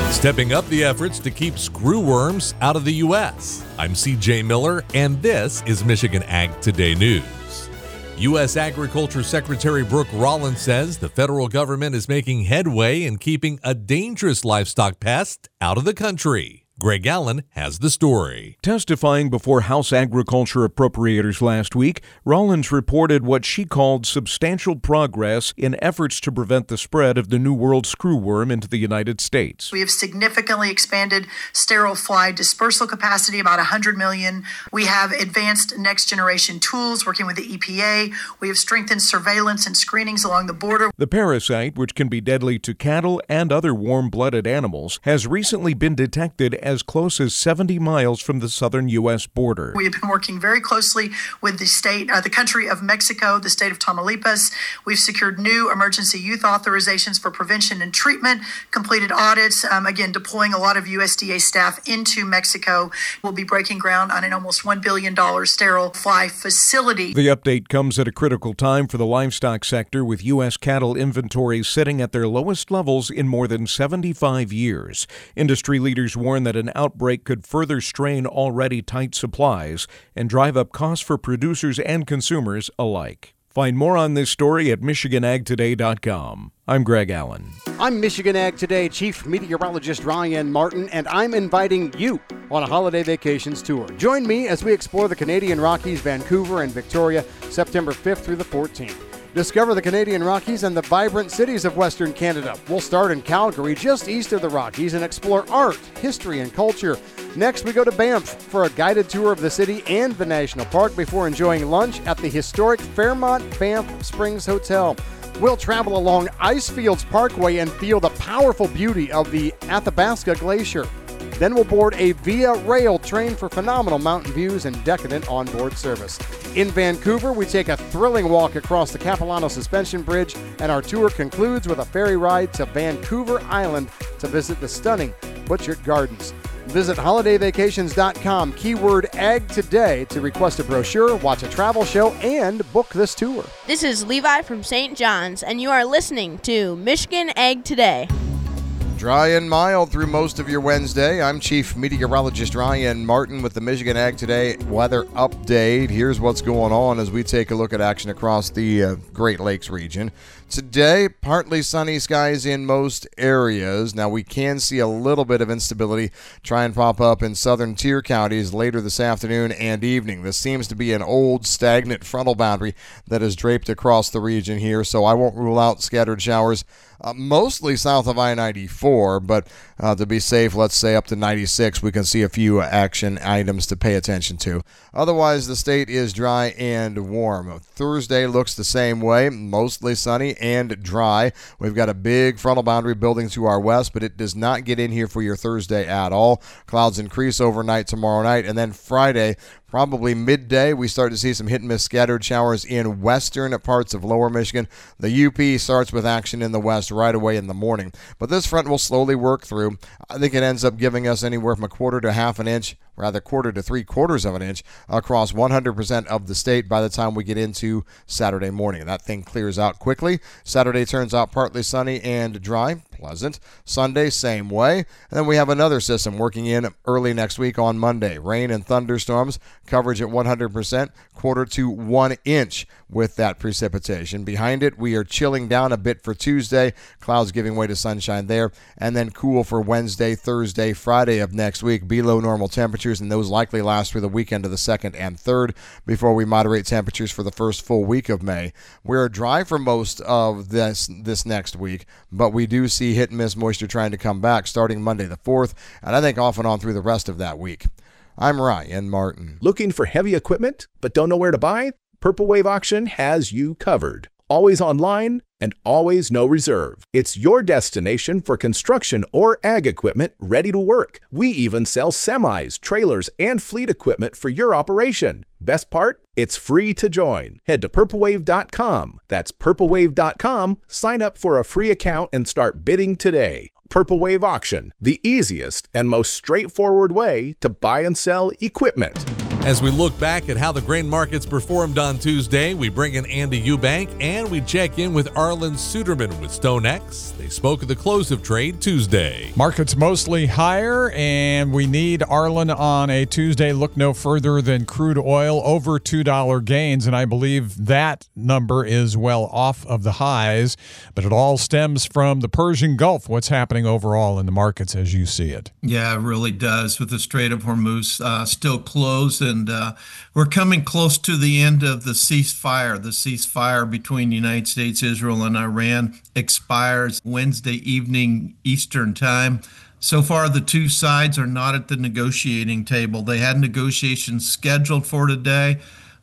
Stepping up the efforts to keep screwworms out of the U.S. I'm C.J. Miller, and this is Michigan Ag Today News. U.S. Agriculture Secretary Brooke Rollins says the federal government is making headway in keeping a dangerous livestock pest out of the country. Greg Allen has the story. Testifying before House Agriculture Appropriators last week, Rollins reported what she called substantial progress in efforts to prevent the spread of the New World screwworm into the United States. We have significantly expanded sterile fly dispersal capacity, about 100 million. We have advanced next-generation tools working with the EPA. We have strengthened surveillance and screenings along the border. The parasite, which can be deadly to cattle and other warm-blooded animals, has recently been detected as close as 70 miles from the southern U.S. border. We have been working very closely with the country of Mexico, the state of Tamaulipas. We've secured new emergency use authorizations for prevention and treatment, completed audits, again, deploying a lot of USDA staff into Mexico. We'll be breaking ground on an almost $1 billion sterile fly facility. The update comes at a critical time for the livestock sector, with U.S. cattle inventories sitting at their lowest levels in more than 75 years. Industry leaders warn that an outbreak could further strain already tight supplies and drive up costs for producers and consumers alike. Find more on this story at MichiganAgToday.com. I'm Greg Allen. I'm Michigan Ag Today Chief Meteorologist Ryan Martin, and I'm inviting you on a holiday vacations tour. Join me as we explore the Canadian Rockies, Vancouver, and Victoria, September 5th through the 14th. Discover the Canadian Rockies and the vibrant cities of Western Canada. We'll start in Calgary, just east of the Rockies, and explore art, history, and culture. Next, we go to Banff for a guided tour of the city and the national park before enjoying lunch at the historic Fairmont Banff Springs Hotel. We'll travel along Icefields Parkway and feel the powerful beauty of the Athabasca Glacier. Then we'll board a Via Rail train for phenomenal mountain views and decadent onboard service. In Vancouver, we take a thrilling walk across the Capilano Suspension Bridge, and our tour concludes with a ferry ride to Vancouver Island to visit the stunning Butchart Gardens. Visit holidayvacations.com, keyword Ag Today, to request a brochure, watch a travel show, and book this tour. This is Levi from St. John's, and you are listening to Michigan Ag Today. Dry and mild through most of your Wednesday. I'm Chief Meteorologist Ryan Martin with the Michigan Ag Today weather update. Here's what's going on as we take a look at action across the Great Lakes region. Today, partly sunny skies in most areas. Now, we can see a little bit of instability try and pop up in southern tier counties later this afternoon and evening. This seems to be an old stagnant frontal boundary that is draped across the region here, so I won't rule out scattered showers. Mostly south of I-94, but to be safe, let's say up to 96, we can see a few action items to pay attention to. Otherwise, the state is dry and warm. Thursday looks the same way, mostly sunny and dry. We've got a big frontal boundary building to our west, but it does not get in here for your Thursday at all. Clouds increase overnight tomorrow night, and then Friday, probably midday, we start to see some hit-and-miss scattered showers in western parts of lower Michigan. The UP starts with action in the west right away in the morning. But this front will slowly work through. I think it ends up giving us anywhere from a quarter to half an inch, rather quarter to 3/4 of an inch across 100% of the state by the time we get into Saturday morning. That thing clears out quickly. Saturday turns out partly sunny and dry. Pleasant. Sunday, same way. And then we have another system working in early next week on Monday. Rain and thunderstorms, coverage at 100%, quarter to 1 inch with that precipitation. Behind it, we are chilling down a bit for Tuesday, clouds giving way to sunshine there, and then cool for Wednesday, Thursday, Friday of next week, below normal temperatures, and those likely last through the weekend of the 2nd and 3rd before we moderate temperatures for the first full week of May. We're dry for most of this next week, but we do see hit and miss moisture trying to come back starting Monday the 4th, and I think off and on through the rest of that week. I'm Ryan Martin. Looking for heavy equipment but don't know where to buy? Purple Wave Auction has you covered. Always online and always no reserve. It's your destination for construction or ag equipment ready to work. We even sell semis, trailers, and fleet equipment for your operation. Best part? It's free to join. Head to purplewave.com. That's purplewave.com. Sign up for a free account and start bidding today. Purple Wave Auction, the easiest and most straightforward way to buy and sell equipment. As we look back at how the grain markets performed on Tuesday, we bring in Andy Eubank and we check in with Arlen Suderman with StoneX. They spoke at the close of trade Tuesday. Markets mostly higher, and we need Arlen on a Tuesday. Look no further than crude oil, over $2 gains, and I believe that number is well off of the highs, but it all stems from the Persian Gulf. What's happening overall in the markets as you see it? Yeah, it really does, with the Strait of Hormuz still closed, and we're coming close to the end of the ceasefire. The ceasefire between the United States, Israel, and Iran expires Wednesday evening Eastern time. So far, the two sides are not at the negotiating table. They had negotiations scheduled for today,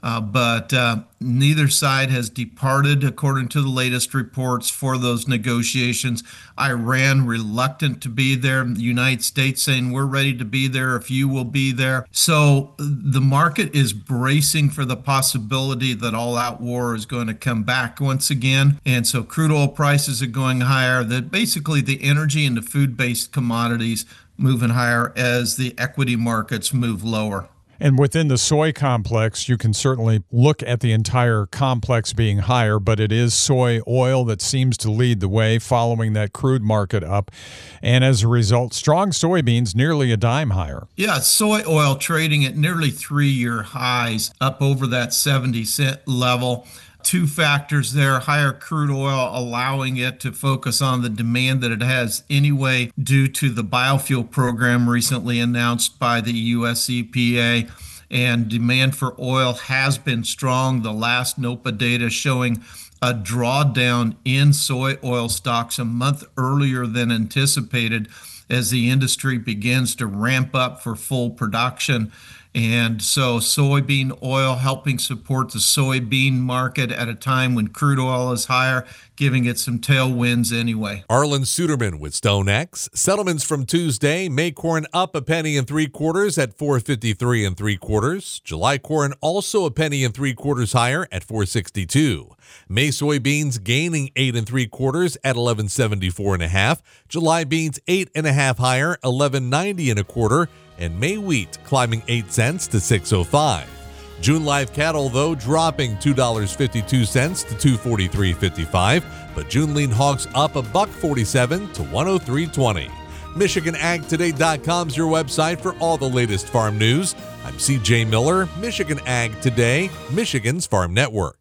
but neither side has departed, according to the latest reports, for those negotiations. Iran reluctant to be there. The United States saying, we're ready to be there if you will be there. So the market is bracing for the possibility that all-out war is going to come back once again. And so crude oil prices are going higher. That basically the energy and the food-based commodities moving higher as the equity markets move lower. And within the soy complex, you can certainly look at the entire complex being higher, but it is soy oil that seems to lead the way, following that crude market up. And as a result, strong soybeans nearly a dime higher. Yeah, soy oil trading at nearly 3-year highs, up over that 70-cent level. Two factors there: higher crude oil allowing it to focus on the demand that it has anyway due to the biofuel program recently announced by the US EPA, and demand for oil has been strong. The last NOPA data showing a drawdown in soy oil stocks a month earlier than anticipated as the industry begins to ramp up for full production. And so soybean oil helping support the soybean market at a time when crude oil is higher, giving it some tailwinds anyway. Arlen Suderman with StoneX. Settlements from Tuesday: May corn up a penny and 3/4 at 4.53 3/4. July corn also a penny and 3/4 higher at 4.62. May soybeans gaining 8 3/4 at 11.74 1/2. July beans 8 1/2 higher, 11.90 1/4. And May wheat climbing 8 cents to 6.05. June live cattle, though, dropping $2.52 to $243.55, but June lean hogs up $1.47 to $103.20. MichiganAgToday.com is your website for all the latest farm news. I'm CJ Miller, Michigan Ag Today, Michigan's Farm Network.